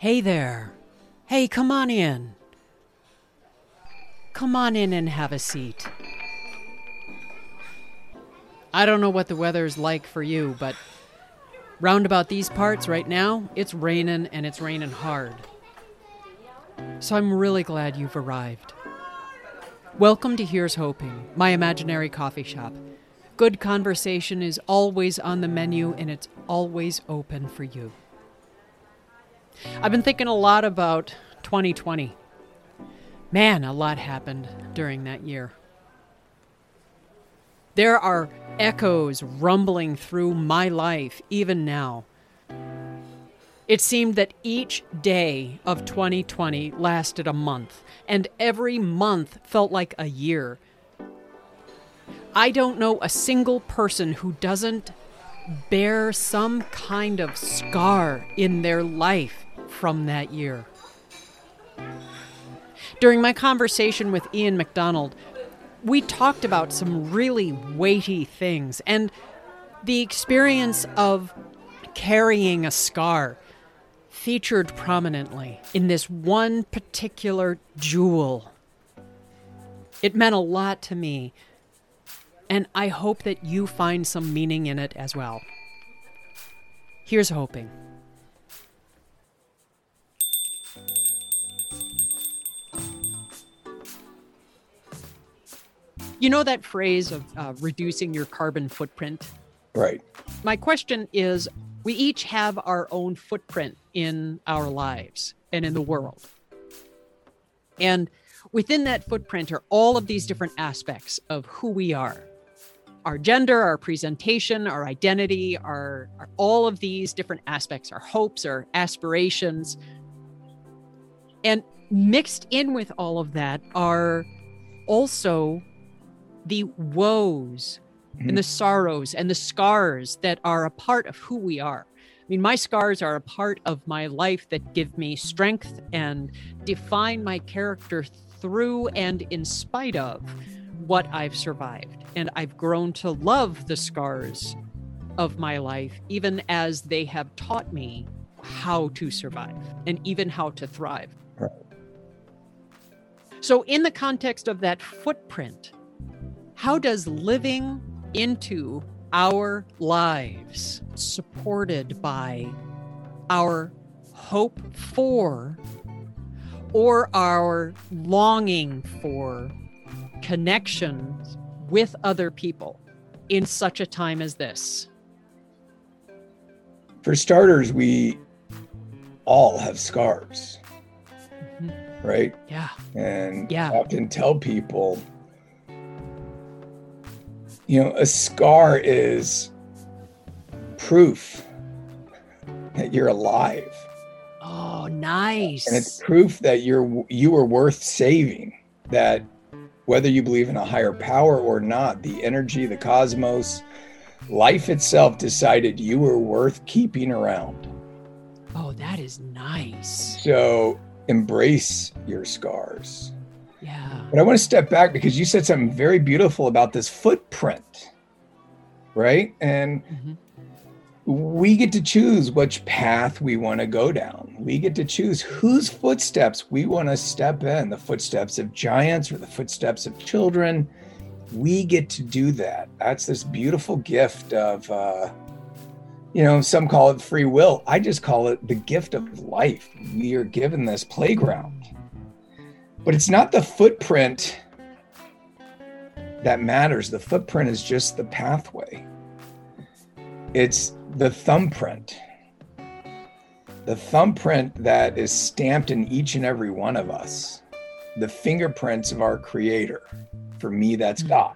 Hey there. Hey, come on in. Come on in and have a seat. I don't know what the weather's like for you, but round about these parts right now, it's raining and it's raining hard. So I'm really glad you've arrived. Welcome to Here's Hoping, my imaginary coffee shop. Good conversation is always on the menu and it's always open for you. I've been thinking a lot about 2020. Man, a lot happened during that year. There are echoes rumbling through my life even now. It seemed that each day of 2020 lasted a month, and every month felt like a year. I don't know a single person who doesn't bear some kind of scar in their life from that year. During my conversation with Ian McDonald, we talked about some really weighty things, and the experience of carrying a scar featured prominently in this one particular jewel. It meant a lot to me, and I hope that you find some meaning in it as well. Here's hoping. You know that phrase of reducing your carbon footprint? Right. My question is, we each have our own footprint in our lives and in the world. And within that footprint are all of these different aspects of who we are. Our gender, our presentation, our identity, our all of these different aspects, our hopes, our aspirations. And mixed in with all of that are also the woes and the sorrows and the scars that are a part of who we are. I mean, my scars are a part of my life that give me strength and define my character through and in spite of what I've survived. And I've grown to love the scars of my life, even as they have taught me how to survive and even how to thrive. Right. So in the context of that footprint, how does living into our lives, supported by our hope for or our longing for connections with other people in such a time as this? For starters, we all have scars, right? Yeah. And Yeah. often tell people, a scar is proof that you're alive. Oh, nice. And it's proof that you were worth saving, that whether you believe in a higher power or not, the energy, the cosmos, life itself decided you were worth keeping around. Oh, that is nice. So embrace your scars. Yeah. But I want to step back because you said something very beautiful about this footprint, right? And we get to choose which path we want to go down. We get to choose whose footsteps we want to step in, the footsteps of giants or the footsteps of children. We get to do that. That's this beautiful gift of, some call it free will. I just call it the gift of life. We are given this playground. But it's not the footprint that matters. The footprint is just the pathway. It's the thumbprint. The thumbprint that is stamped in each and every one of us. The fingerprints of our Creator. For me, that's God.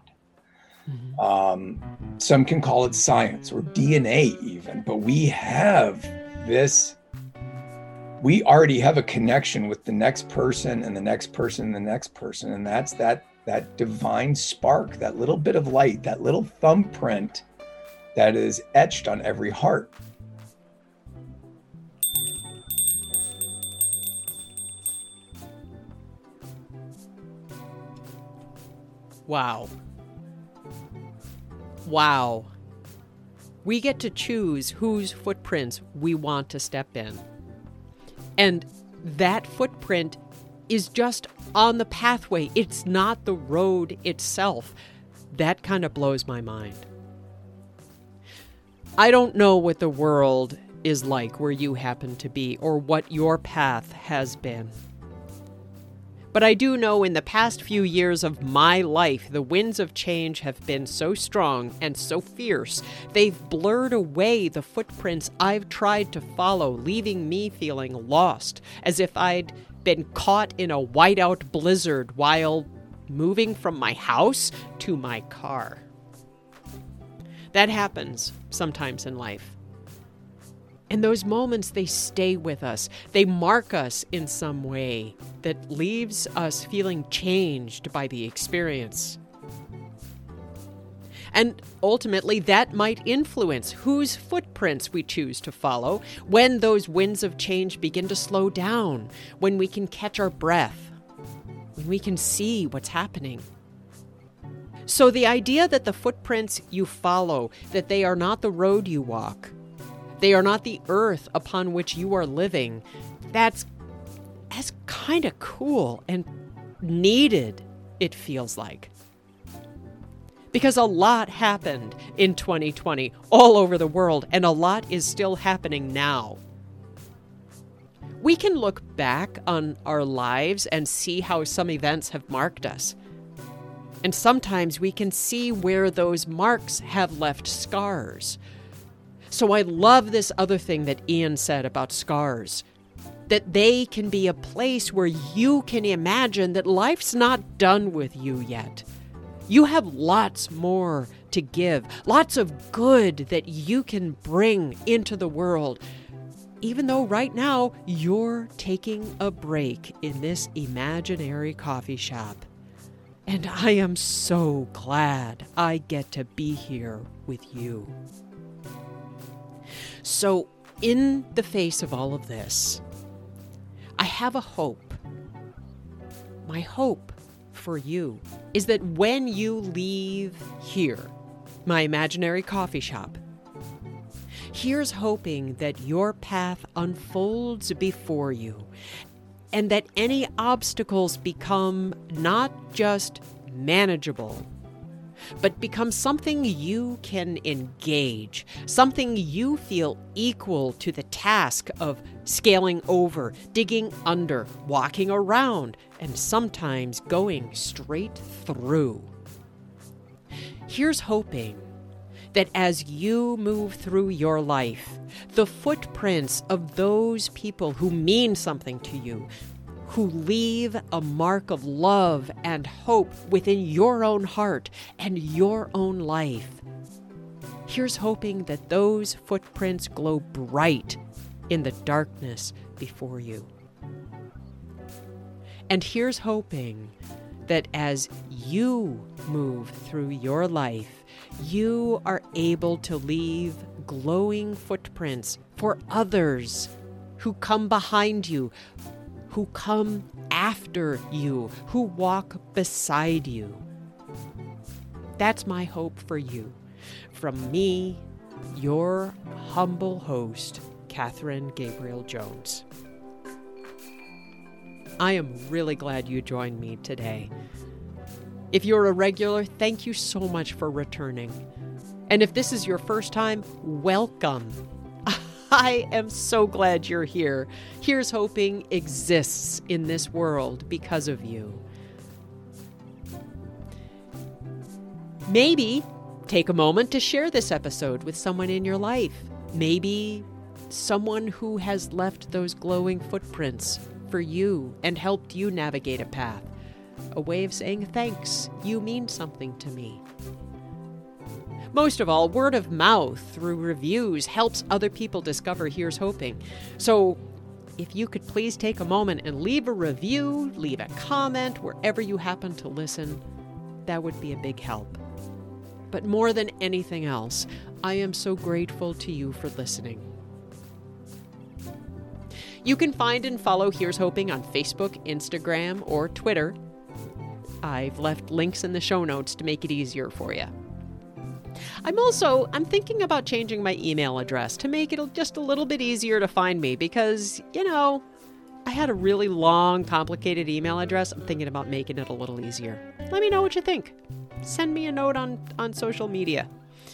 Some can call it science or DNA even, but we have this. We already have a connection with the next person and the next person and the next person. And that's that divine spark, that little bit of light, that little thumbprint that is etched on every heart. Wow. Wow. We get to choose whose footprints we want to step in. And that footprint is just on the pathway. It's not the road itself. That kind of blows my mind. I don't know what the world is like where you happen to be or what your path has been. But I do know in the past few years of my life, the winds of change have been so strong and so fierce, they've blurred away the footprints I've tried to follow, leaving me feeling lost, as if I'd been caught in a whiteout blizzard while moving from my house to my car. That happens sometimes in life. And those moments, they stay with us. They mark us in some way that leaves us feeling changed by the experience. And ultimately, that might influence whose footprints we choose to follow when those winds of change begin to slow down, when we can catch our breath, when we can see what's happening. So the idea that the footprints you follow, that they are not the road you walk, they are not the earth upon which you are living, that's kind of cool and needed, it feels like. Because a lot happened in 2020 all over the world, and a lot is still happening now. We can look back on our lives and see how some events have marked us. And sometimes we can see where those marks have left scars. So I love this other thing that Ian said about scars, that they can be a place where you can imagine that life's not done with you yet. You have lots more to give, lots of good that you can bring into the world, even though right now you're taking a break in this imaginary coffee shop. And I am so glad I get to be here with you. So, in the face of all of this, I have a hope. My hope for you is that when you leave here, my imaginary coffee shop, here's hoping that your path unfolds before you and that any obstacles become not just manageable, but become something you can engage, something you feel equal to the task of scaling over, digging under, walking around, and sometimes going straight through. Here's hoping that as you move through your life, the footprints of those people who mean something to you, who leave a mark of love and hope within your own heart and your own life. Here's hoping that those footprints glow bright in the darkness before you. And here's hoping that as you move through your life, you are able to leave glowing footprints for others who come behind you, who come after you, who walk beside you. That's my hope for you. From me, your humble host, Catherine Gabriel Jones. I am really glad you joined me today. If you're a regular, thank you so much for returning. And if this is your first time, welcome. I am so glad you're here. Here's hoping exists in this world because of you. Maybe take a moment to share this episode with someone in your life. Maybe someone who has left those glowing footprints for you and helped you navigate a path. A way of saying thanks. You mean something to me. Most of all, word of mouth through reviews helps other people discover Here's Hoping. So if you could please take a moment and leave a review, leave a comment wherever you happen to listen, that would be a big help. But more than anything else, I am so grateful to you for listening. You can find and follow Here's Hoping on Facebook, Instagram, or Twitter. I've left links in the show notes to make it easier for you. I'm thinking about changing my email address to make it just a little bit easier to find me because, I had a really long, complicated email address. I'm thinking about making it a little easier. Let me know what you think. Send me a note on social media.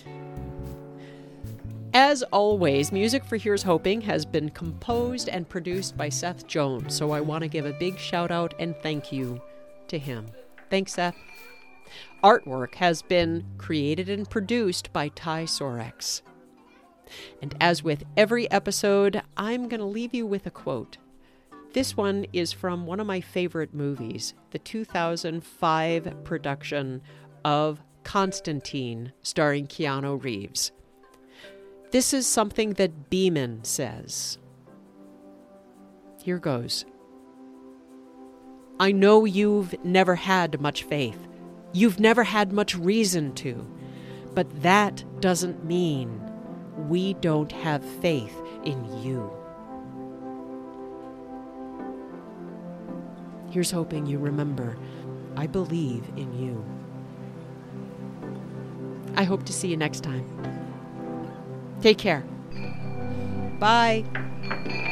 As always, music for Here's Hoping has been composed and produced by Seth Jones, so I want to give a big shout out and thank you to him. Thanks, Seth. Artwork has been created and produced by Ty Sorex. And as with every episode, I'm going to leave you with a quote. This one is from one of my favorite movies, the 2005 production of Constantine, starring Keanu Reeves. This is something that Beeman says. Here goes. I know you've never had much faith. You've never had much reason to. But that doesn't mean we don't have faith in you. Here's hoping you remember, I believe in you. I hope to see you next time. Take care. Bye.